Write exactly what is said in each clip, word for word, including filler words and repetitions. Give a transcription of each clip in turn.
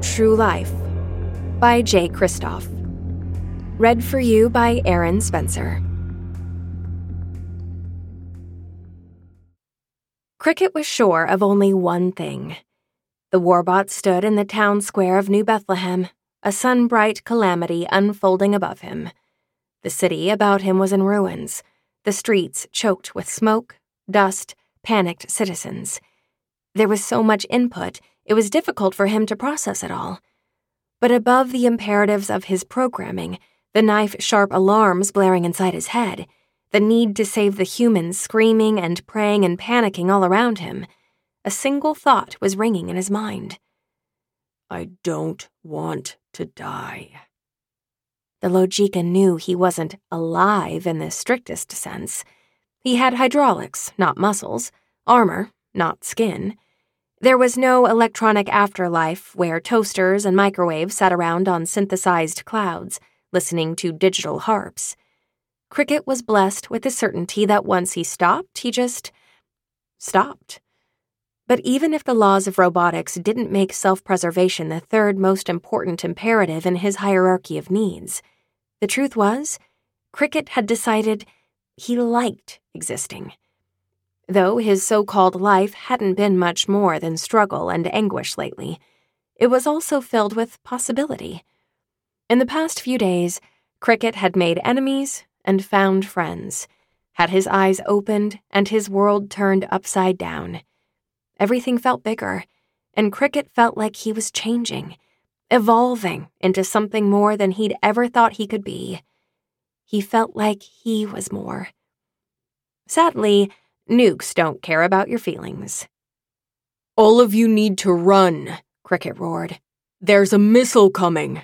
True Life by Jay Kristoff. Read for you by Aaron Spencer. Cricket was sure of only one thing. The Warbot stood in the town square of New Bethlehem, a sun-bright calamity unfolding above him. The city about him was in ruins, the streets choked with smoke, dust, panicked citizens. There was so much input, it was difficult for him to process it all. But above the imperatives of his programming, the knife-sharp alarms blaring inside his head, the need to save the humans screaming and praying and panicking all around him, a single thought was ringing in his mind. I don't want to die. The Logika knew he wasn't alive in the strictest sense. He had hydraulics, not muscles, armor, not skin. There was no electronic afterlife where toasters and microwaves sat around on synthesized clouds, listening to digital harps. Cricket was blessed with the certainty that once he stopped, he just stopped. But even if the laws of robotics didn't make self-preservation the third most important imperative in his hierarchy of needs, the truth was, Cricket had decided he liked existing. Though his so-called life hadn't been much more than struggle and anguish lately, it was also filled with possibility. In the past few days, Cricket had made enemies and found friends, had his eyes opened and his world turned upside down. Everything felt bigger, and Cricket felt like he was changing, evolving into something more than he'd ever thought he could be. He felt like he was more. Sadly, nukes don't care about your feelings. All of you need to run, Cricket roared. There's a missile coming.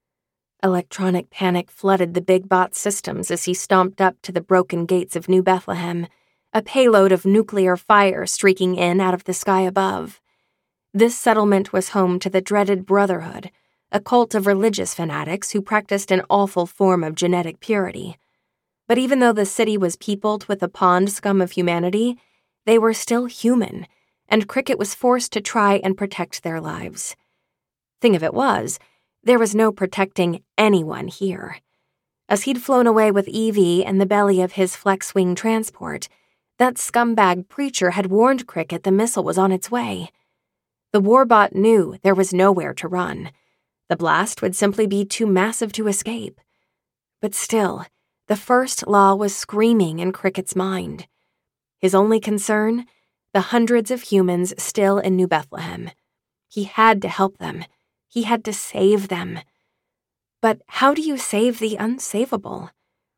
Electronic panic flooded the big bot systems as he stomped up to the broken gates of New Bethlehem, a payload of nuclear fire streaking in out of the sky above. This settlement was home to the dreaded Brotherhood, a cult of religious fanatics who practiced an awful form of genetic purity. But even though the city was peopled with the pond scum of humanity, they were still human, and Cricket was forced to try and protect their lives. Thing of it was, there was no protecting anyone here. As he'd flown away with Evie in the belly of his flex-wing transport, that scumbag preacher had warned Cricket the missile was on its way. The Warbot knew there was nowhere to run. The blast would simply be too massive to escape. But still, the first law was screaming in Cricket's mind. His only concern? The hundreds of humans still in New Bethlehem. He had to help them. He had to save them. But how do you save the unsavable?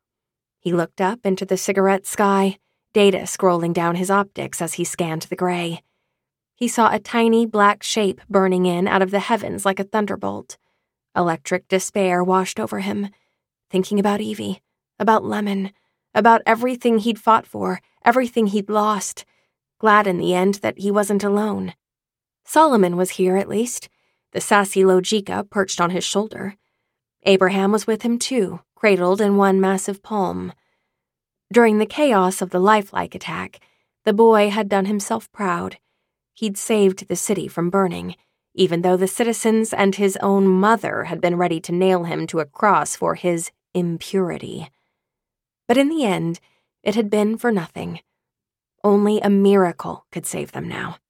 He looked up into the cigarette sky, data scrolling down his optics as he scanned the gray. He saw a tiny black shape burning in out of the heavens like a thunderbolt. Electric despair washed over him, thinking about Evie, about Lemon, about everything he'd fought for, everything he'd lost, glad in the end that he wasn't alone. Solomon was here at least, the sassy Logika perched on his shoulder. Abraham was with him too, cradled in one massive palm. During the chaos of the lifelike attack, the boy had done himself proud. He'd saved the city from burning, even though the citizens and his own mother had been ready to nail him to a cross for his impurity. But in the end, it had been for nothing. Only a miracle could save them now.